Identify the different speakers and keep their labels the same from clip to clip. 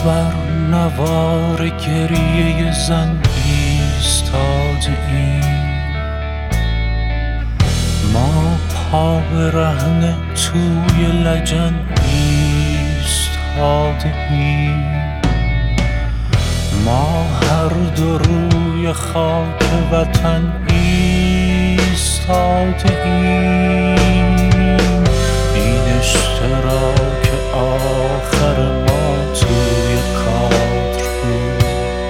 Speaker 1: بر نوار گریه زن ایستاده ایم، ما پا برهنه توی لجن ایستاده ایم، ما هر دو روی خاک وطن ایستاده ایم. این اشتراک آخر ما توی کادر بود،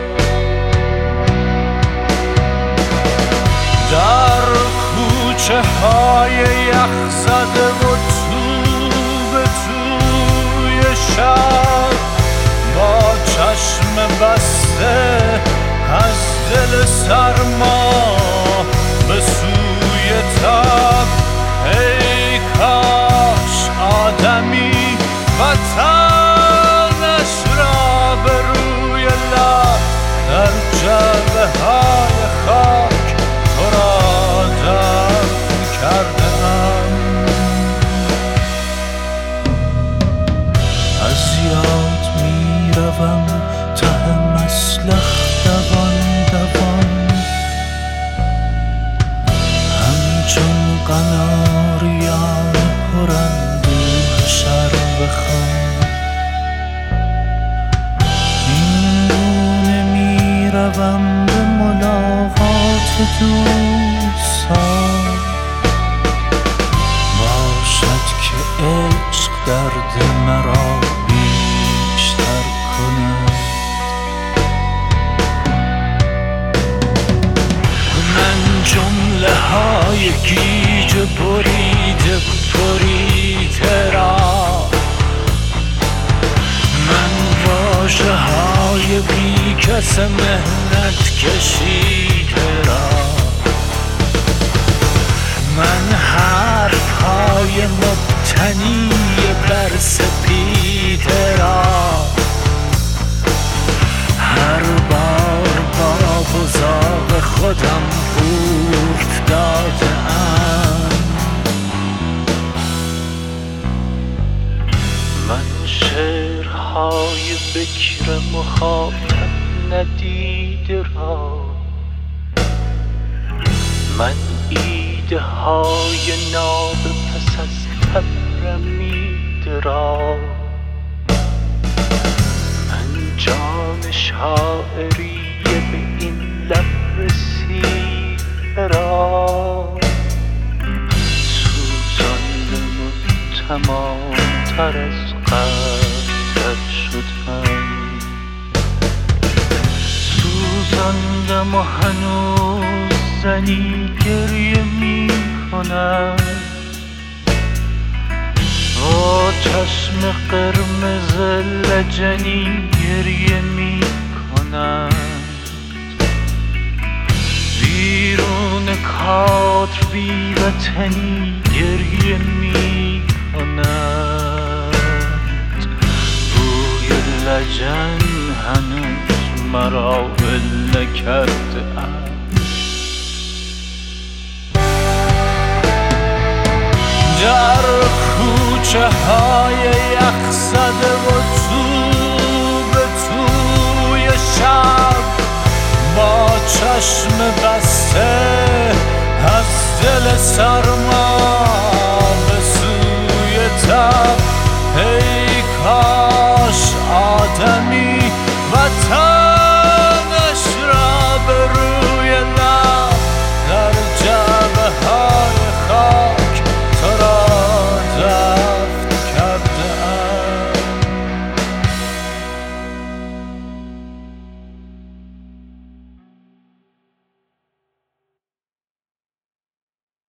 Speaker 1: در کوچه های یخ زده و تو به توی شب، با چشم بسته از دل سرما به سوی تب. ای کاش آدمی وطنش را به روی لب در جعبه های خاک تو را دفن کردم. از یاد می روم ته مسلخ دوان دوان، همچون قناریان پراندوه شربه خوان. این گونه می روم به ملاقات دوستان، باشد که عشق درد مرا بیشتر کند. من جمله های گیج بریده را، من واژه های بی کس مهنت کشیده را، من حرف های مبتنی بر سپیده را، هر بار با بزاق خودم قورت داده‌ام. من شعرهای بکر مخاطب ندیده را، من ایده های ناب پس از تبرمیده را، من جان شاعری به این لب رسیده را، سوزاندم و تمام تر از قطر شدم، سوزاندم و هنوز زنی گریه می کند، با چشم قرمز لجنی گریه می کند، بیرون کادر بی وطنی گریه می کند. بوی لجن هنوز مرا ول نکرده است. در کوچه های یخ زده و تو به توی شب، با چشم بسته از دل سرما به سوی تب. ای کاش آدمی